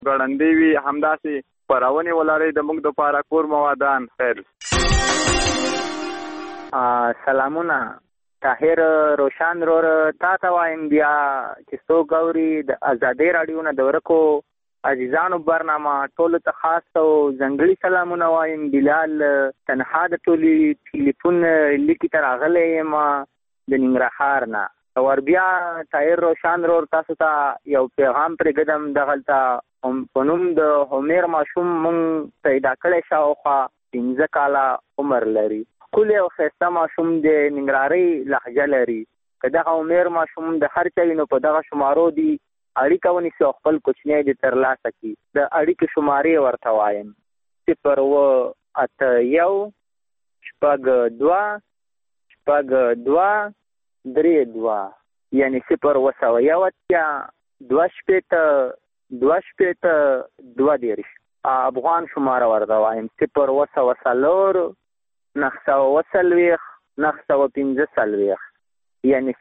ګړندې وي همداسې خپرونې ولرئ د موږ دپاره کور موادان خیر. سلامونه طاهر روشن رور تا ته وایم بیا چې څوک اوري د ازادۍ راډیو نه د ورکو عزیزانو برنامه ټولو ته خاص او ځانګړي سلامونه وایم. بلال تنها د ټولي ټلیفون لیکي ته راغلی یم د ننګرهار نه. ور بیا طاهر روشن رور تاسو ته یو پیغام پرېږدم دغلته په نوم د همیر ماشوم مونږ پیدا کړی شاوخوا 15 کاله عمر لري. ښکلی او ښایسته ماشوم د ننګرهارۍ لهجه لري. که دغه همیر ماشوم د هر چا وي نو په دغه شمارو دي اړیکه ونیسي او خپل کوچنی دې ترلاسه کړي. د اړیکې شمارې ورته وایم 08172 یعنی 0 افغان شماره ورته وایم 0 940 یعنی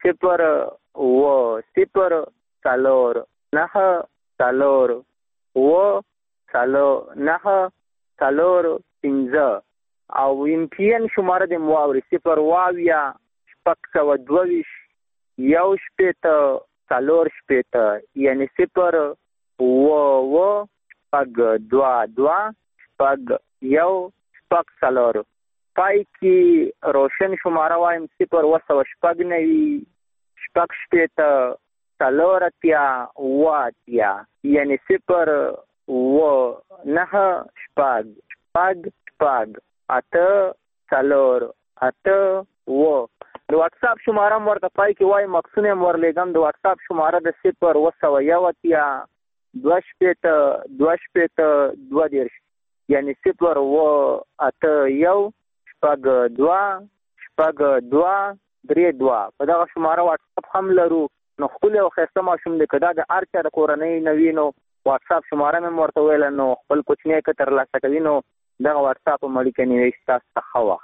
0 څلور 9 څلور 15 او MTN شماره د مواوري 0 622 یعنی 0 22 پای کې روشن شماره وایم 0 یعنی 0 د واتس اپ شماره ورته پای کې وایم مکسونه ورلېږم. د واتس اپ شماره د 0 یعنی 0 په دغه شماره واتس اپ هم لرو. نو ښکلی او ښایسته ماشوم دی. که دا د هر چا د کورنۍ نه وي نو واتس اپ شماره مې ورته ویله نو خپل کوچنی که ترلاسه کوي نو دغه واتس اپ هم اړیکه نیوي ستاسو ته ښه وخت.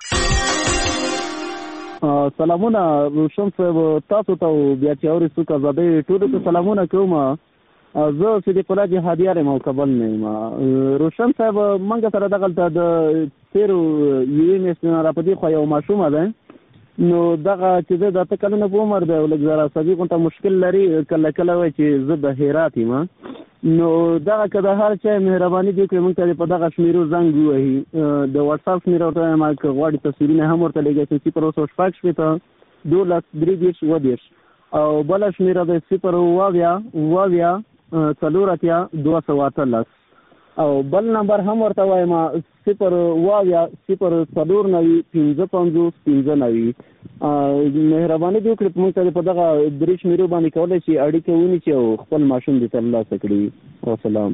سلامونه روشن صاحب تاسو ته بیا چې اوري څوک ازادۍ ټولو ته سلامونه کوم. زه صدیق الله جهادیار یم او کابل نه یم. روشن صاحب موږ سره دغلته د تېرو یوې میاشتې نه راپدې خوا یو ماشومه دی نو دغه چې د 8 کلونو په عمر دی او لږ ذره عصبي غونته مشکل لري. کله کله وایي چې زه د هرات یم نو دغه که د هر چا مهرباني دې کړي موږ ته په دغه شمیرو زنګ ووهي. د واتس اپ شمیره ورته وایم که غواړي تصویرونه هم ورته لېږئ 0 او بله شمیره د 0 4 او بل نمبر هم ورته وایم 0 مهرباني دې وکړي موږ ته په دغه 3 شمیرو باندې کولی شي اړیکه ونیسي او خپل ماشوم دې ترلاسه کړي. وسلام.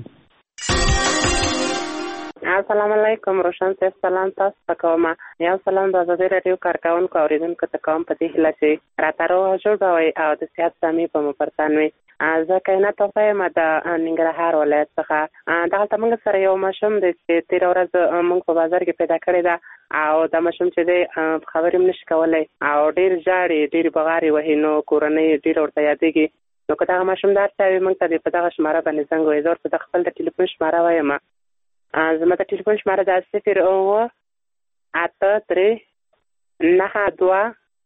السلام علیکم روشن صاحب سلام تاسو ته کوم. یو سلام د ازادۍ راډیو کارکوونکو اوریدونکو ته کوم په دې هیله چې راته روغ جوړ وئ او د صحت سامي په مو پرتان وي. زه کائنات توفه یم د ننګرهار ولایت څخه. دغلته موږ سره یو ماشوم دی چې تېره ورځ موږ په بازار کې پیدا کړی ده او دا ماشوم چې دی خبرې هم نشي کولی او ډېر ژاړي ډېرې بغارې وهي نو کورنۍ ډېره ورته یادېږي. نو که دغه ماشوم د هر چا وي موږ ته په دغه شماره باندې زنګ ووایي. زه ورته د خپل د ټلیفون شماره وایم. زما د ټلیفون شماره د 0 8 3 9 2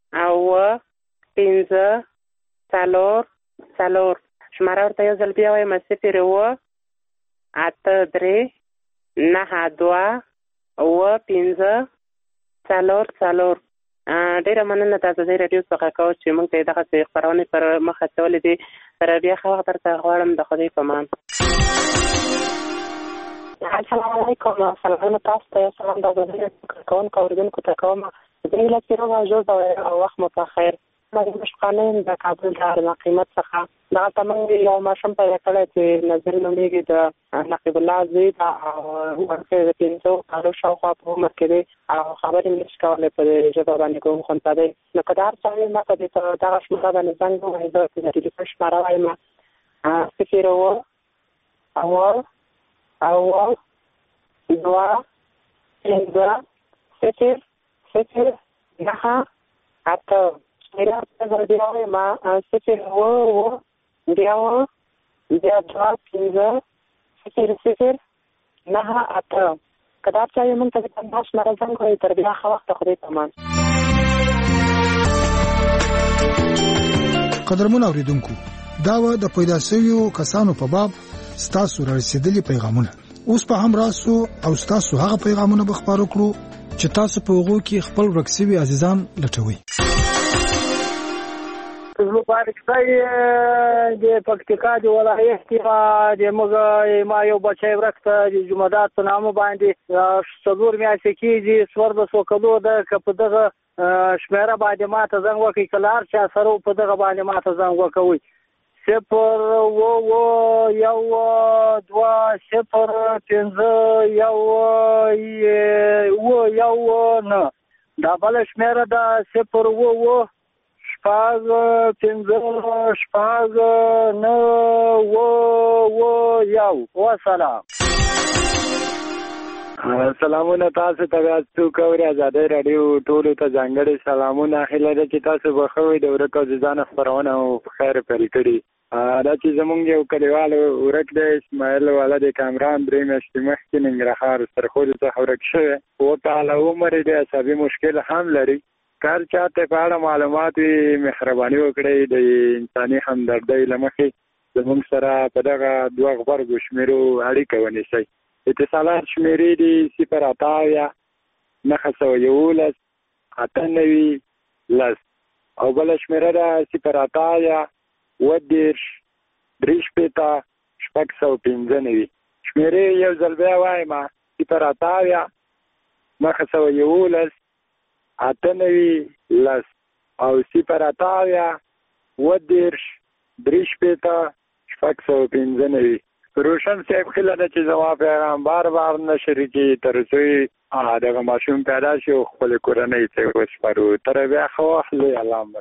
15 4 شماره ورته یو ځل بیا وایم 0 8 3 9 2 15 4 ډېره مننه د ازادۍ راډیو څخه کوم چې موږ ته دغسې خپرونې پر مخ اچولې دي. تر بیا ښه وخت درته غواړم. د خدای په امان. السلام علیکم. سلامونه تاسو ته. سلام د ازادۍ راډیو کارکوونکو اوریدونکو ته کوم. دې هیله چې روغ او جوړ او وخت مو په خیر. مشقانه د کابل د قیمت څخه دغلته موږ یو ماشوم پیدا کړی چې نظر نومېږي د نقیب الله زوی ده او ورکې د 15 کالو شاوخوا په عمر کې دی او خبرې هم نشي کولی په دې ژبه باندې کوم خونته دی. نو که د هر څه وي ما ته دې په دغه شماره باندې زنګ ووایي. زه د ټلیفون شماره وایم 0 میرا بیا ما 0 2 15 0 9 8 کدا چې موږ ته د تاسو مرزان کوي تر بیا خو وخت خو دې تمام. قدرمن اوریدونکو دا و د پیدا شویو کسانو په باب ستاسو رسیدلي پیغامونه. اوس په هم راسو او ستاسو هغه پیغامونه به خبرو کړو چې تاسو په هغه کې خپل ورکسوي عزیزان لټوي. مبارک صاحب د پکتیکا د ولایت کې د موږ ما یو بچی ورکته د جمعدات په نامه باندې څلور میاشتې کېږي څوارلس وکړو د که په دغه شمیره باندې ما ته زنګ وکړي که له هر چا سره په دغه باندې ما ته زنګ وکوئ 0 1 2 0 5 1 9 دا بله شمیره ده 0 1 شپاږ 5 شپاږ 9 1 وسلام. سلامونه تاسو ته څوک اوري آزادۍ رادیو ټولو ته ځانګړي سلامونه. هیله ده چې تاسو به ښه وئ. د ورک او ځان خپرونه په خیر پیل کړي. دا چې زمونږ یو کلیوال ورک دی اسماعیل والا د کامران 3 میاشتې مخکې ننګرهار سرخوږي څخه ورک شوی. 7 کاله عمر دی. عصبي مشکل هم لري. کار چاته په اړه معلومات وي مهرباني وکړئ د انساني همدردۍ له مخې زمونږ سره په دغه 2 غبرګو شمیرو اړیکه ونیسئ. اتصالات شمیرې دي 0 8 911 98 10 او بل شمیره ده 0 8 10 3 615. شمیرې یو ځل بیا وایم 0 8 911 98 10 او 0 8 10 3 615. روشن صاحب خیلی ده چې زما پیغام بار نشر کړي تر څو دغه ماشوم پیدا شي او خپل کورنۍ ته وسپارو. تر بیا خو اخلي علامت.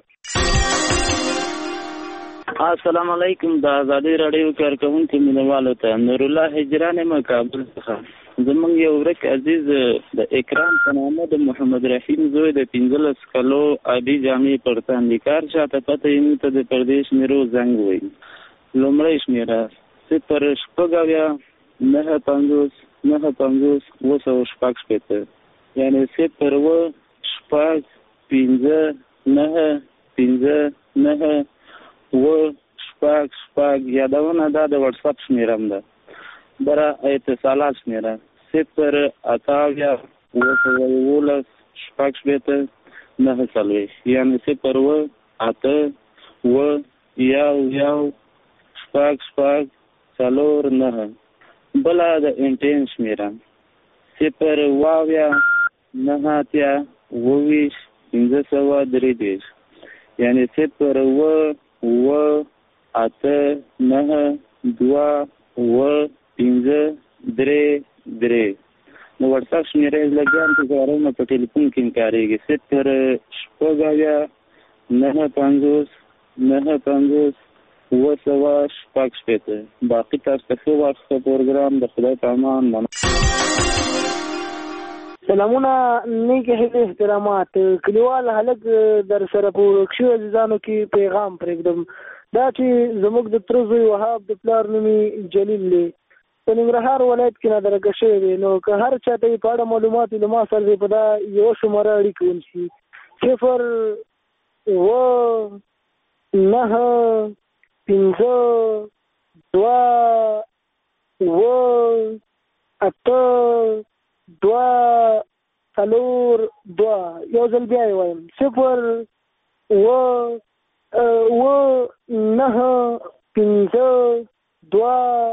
السلام علیکم. د آزادۍ رادیو کارکونکو مینوالو ته نور الله هجران مکابل څخه زمونږ یو ورک عزیز د اکرام په نامه د محمد رحیم زوی د 15 کالو عادي جامې پر تاندې کار شاته پته یې ته د پردیش میرو زنګ وایي. لومړی شمیره 0 شپږ 9 50 9 50 216 یعنی 0 شپږ 15 9 15 9 شپږ یادونه دا د واتس اپ شمیره ده. برا اتصالات شمیره 0 8 2 شپږ 9 یعنی 0 8 1 شپږ 9. بلا د انټین شمیره 0 واویا 9 اتیا 22 533 یعنی 0 و 8 9 2 533. نو واتس اپ شمیره لګیان ته غواړم په ټلیفون کې کاریږي 0 شپږ 9 50 9 50 216. باقی تاسو ته ښه وخت پروګرام د خدای په امان منو. سلامونه نیکه هیله احترامات. کلیوال هلک در سره په ورکشو عزیزانو کې پیغام پرېږدم. دا چې زموږ د تره زوی وهاب د پلار نومي جلیل دی په ننګرهار ولایت کې نادرکه شوی دی. نو که هر چا ته په اړه معلومات له ما سره دی په دا یو شماره اړیکه ونیسي 0 و 9 5 2 8 2 4 2. یو ځل بیا وایم 0 و 9 5 2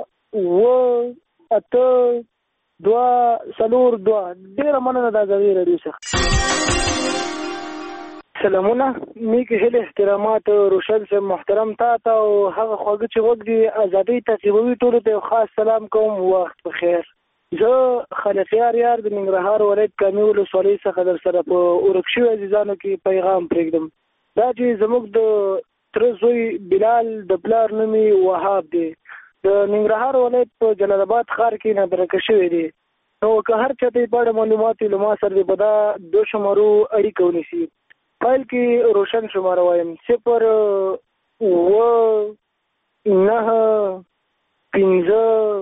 8 2 4 2. ډیره مننه د آزادۍ رادیو څخه. سلامونه نیکه هیله احترامات. روشن صاحب محترم تا ته او هغه خواږه چې وګ دي آزادۍ تعقیبوي ټولو ته خاص سلام کوم. وخت بخیر. زه خلقیار یار د ننګرهار ولایت کامې ولسوالۍ څخه در سره په ورکشو عزیزانو کې پیغام پرېږدم. دا چې زموږ د تره زوی بلال د پلار نومي وهاب دی د ننګرهار ولایت په جلال آباد ښار کې نادرکه شوی دی. نو که هر چا ته په اړه معلومات له ما سره دی په دا 2 شمارو اړیکه ونیسي. فایل کې روشن شماره وایم 0 و 9 5